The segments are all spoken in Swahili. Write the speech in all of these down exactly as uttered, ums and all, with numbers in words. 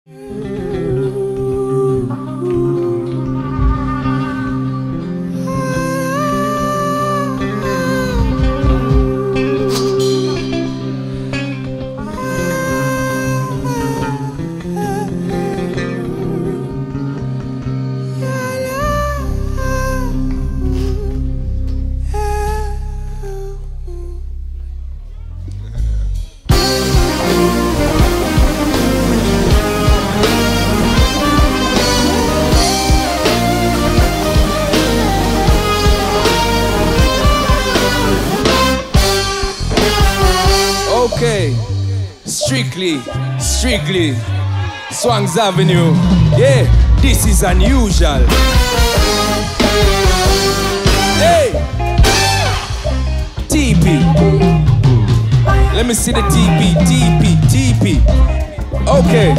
Okay, strictly, strictly, Swangs Avenue. Yeah, this is unusual. Hey, T P. Let me see the T P, T P, T P. Okay.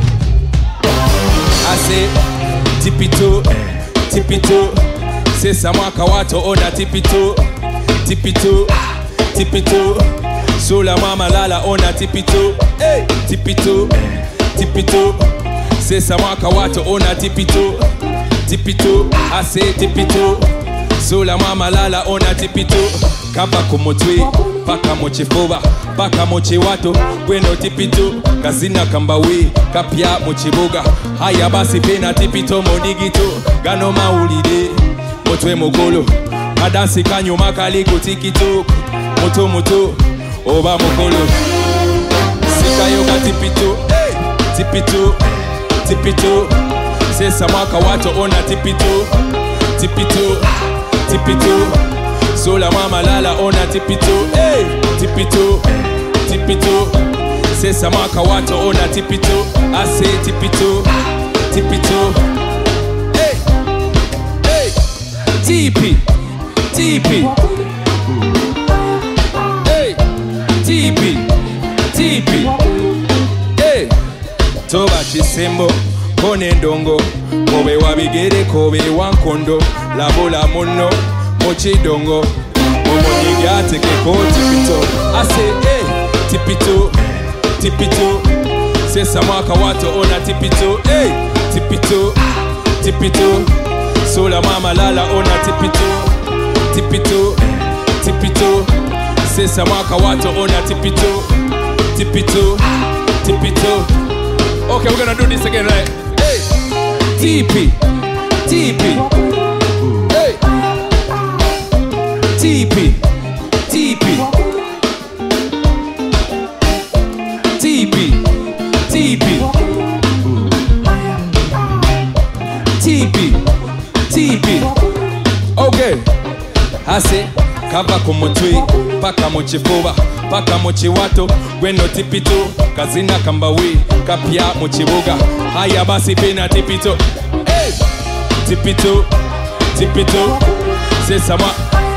I say, Tipito, Tipito. Say Samaka Wato ona Tipito, Tipito, Tipito. Sola mama lala ona Tipito, hey, Tipito, Tipito. Say Samaka Wato ona Tipito, Tipito. I say Tipito. Sola mama lala ona Tipito. Kapa kumotwe, paka mochifoba, paka mochiwato, kweno Tipito. Kazina kambawe, kapya mochiboga. Haya basi pena Tipito monigito. Gano maulide, motwe mogolo. Madansi kanyo makaliko tikito. Moto moto, oba mogolo. Sika yoga Tipito, hey, Tipito, Tipito. Say Samaka Wato ona Tipito, Tipito, Tipito. Sola mama lala ona Tipito, hey, Tipito, Tipito. Say Samaka Wato ona Tipito, I say Tipito, Tipito. Hey, hey, T P, T P. Hey, T P, T P. Hey, Toba Chisembo, Kone Ndongo, Kobe wabigere, Kobe wankondo, Labola mono, Mochi dongo, Momo nigate keko Tipito. I say, hey, Tipito, Tipito. Say Samaka Wato ona Tipito, hey, Tipito, Tipito. Sola mama lala ona Tipito, Tipito, Tipito. Say Samaka Wato ona Tipito, Tipito, Tipito. Okay, we're gonna do this again, right? Hey, T P, T P. Hey, T P, T P. T P, T P. T P, T P. Okay, I say, kava kumotwe, paka mochifoba, paka mochiwato, gweno Tipito, kazina kambawe, kapya mochiboga. Haya basi pena Tipito, hey, Tipito, Tipito. Say sama.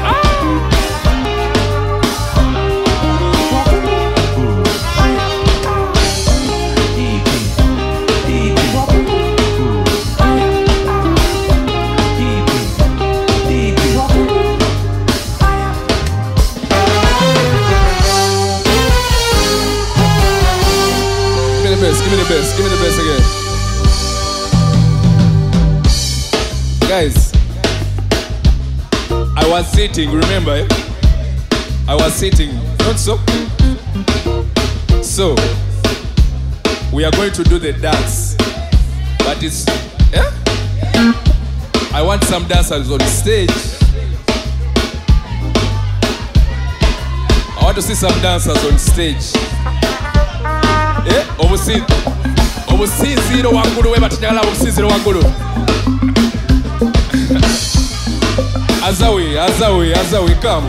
Give me the best, give me the best again. Guys, I was sitting, remember? Eh? I was sitting, not so. So, we are going to do the dance. But it's, yeah? I want some dancers on stage. I want to see some dancers on stage. Eh, obusi obusinziro wangulu we batanyala obusinziro wangulu. Azawi, Azawi, Azawi, come.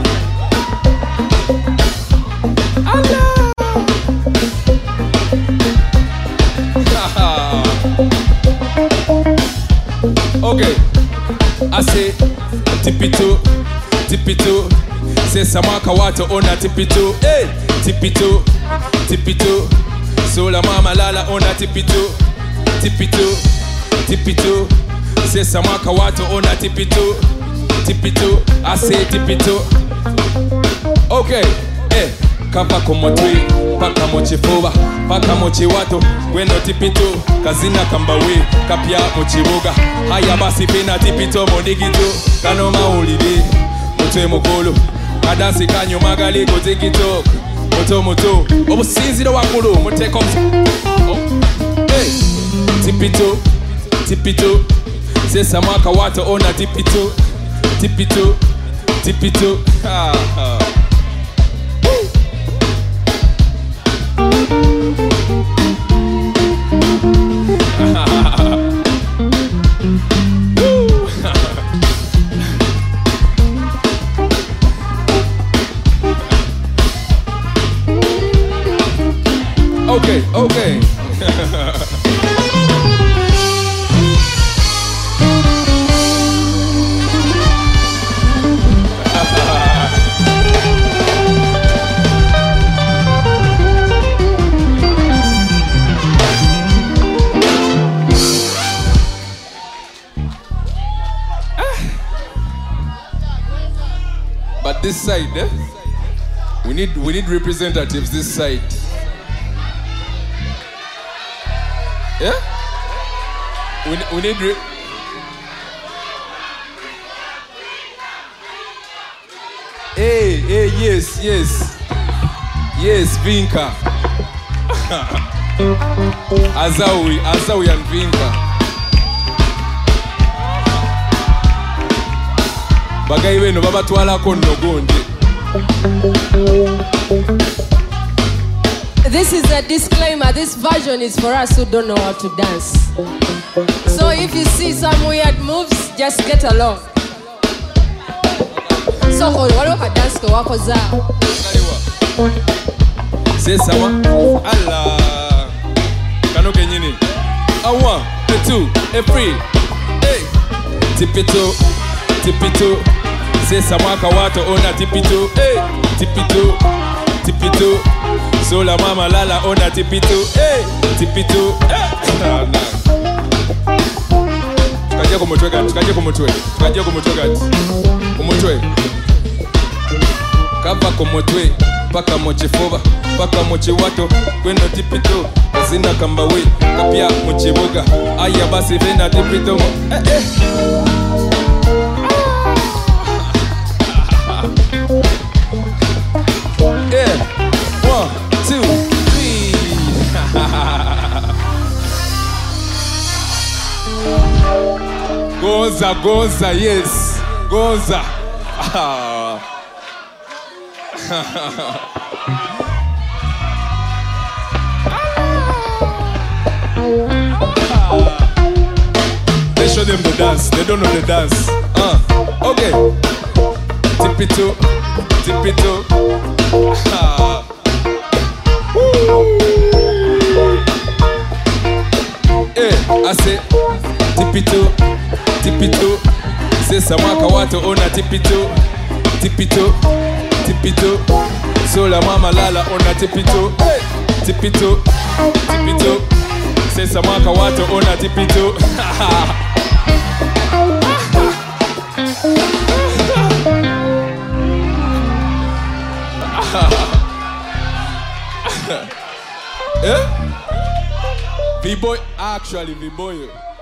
Okay, I say Tipito, Tipito. Say Samaka Wato ona Tipito, hey, Tipito, Tipito. Sola mama lala ona Tipito, Tipito, Tipito. Say Samaka Wato ona Tipito, Tipito. I say Tipito. Okay, eh, kapa kumotwi paka mochifuba paka mochiwato gweno tipito kazina kambawe kapya mochibuga haya basi pena tipito mondigito kano maulide mutwe mukulu kadansi kanyo magali ko tiktok moto moto obusinziro wakulu muteko oh. Hey tipito tipito sesa maka wato ona tipito tipito tipito ha ha. Okay, okay. But this side, eh? we need we need representatives this side. Yeah? We, we need re Hey, hey, yes, yes. Yes, Vinka. Azawi, Azawi and Vinka. Bagai wenu baba twala kono gondi. This is a disclaimer. This version is for us who don't know how to dance. So if you see some weird moves, just get along. So walo ka dance to wako za. Say sama. Allah. Kanoke nyini. A one, a two, a three. Hey. Tipito, tipito. Say sama kawato ona tipito. Hey. Tipito, tipito. So la mama lala ona tipito, eh, tipito, eh. Tukaje kumutwe gati, tukaje kumutwe, tukaje kumutwe gati, kumutwe. Kapa kumutwe, paka mochifuba, paka mochiwato, gweno tipito, kazina kambawe, kapya mochibuga, aya basi vena tipito, eh, eh. Yeah, one, two, three. Goza, goza, yes, goza. Ah. They show them the dance. They don't know the dance. Uh, okay. Tipito, tipito. Ah. Eh, I say tipito, tipito. Say samaka wato ona tipito, tipito, tipito. So la mama lala ona tipito, hey, tipito, tipito. Say samaka wato ona tipito. Yeah? V-boy, actually V-boy.